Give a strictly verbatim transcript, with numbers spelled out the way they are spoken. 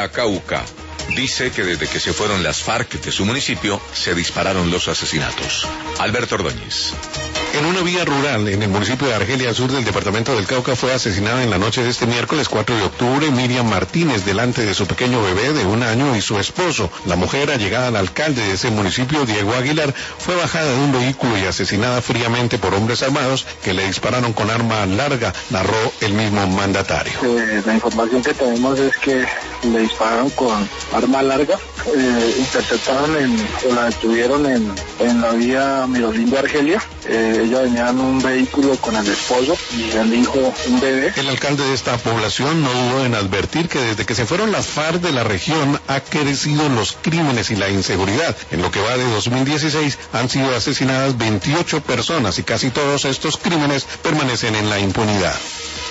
a Cauca. Dice que desde que se fueron las FARC de su municipio, se dispararon los asesinatos. Alberto Ordóñez. En una vía rural, en el municipio de Argelia, al sur del departamento del Cauca, fue asesinada en la noche de este miércoles cuatro de octubre Miriam Martínez, delante de su pequeño bebé de un año y su esposo. La mujer, allegada al alcalde de ese municipio, Diego Aguilar, fue bajada de un vehículo y asesinada fríamente por hombres armados que le dispararon con arma larga, narró el mismo mandatario. Eh, la información que tenemos es que le dispararon con arma larga, eh, interceptaron en, o la detuvieron en, en la vía Mirolindo-Argelia. Eh, ella venía en un vehículo con el esposo y el hijo, un bebé. El alcalde de esta población no dudó en advertir que desde que se fueron las FARC de la región ha crecido los crímenes y la inseguridad. En lo que va de dos mil dieciséis han sido asesinadas veintiocho personas y casi todos estos crímenes permanecen en la impunidad.